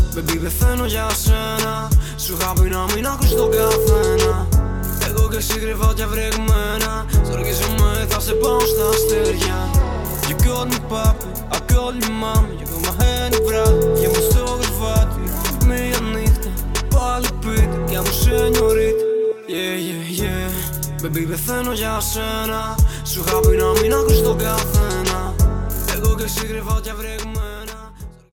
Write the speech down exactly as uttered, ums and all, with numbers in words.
Baby, πεθαίνω για σένα. Σου είχα πει να μην ακούς τον καθένα. Εγώ και εσύ κρυβάτια βρεγμένα. Στοργίζομαι, θα σε πάω στα αστέρια. You called me papi, I called you mami. Και ακόμα ένα βράδυ, και μου στο κρεβάτι. Μία νύχτα, πάλι πίτι, κι μου σενιωρίτα. Yeah, yeah, yeah. Baby, πεθαίνω για σένα. Σου είχα πει να μην ακούς τον καθένα. Εγώ και εσύ κρυβάτια βρεγμένα.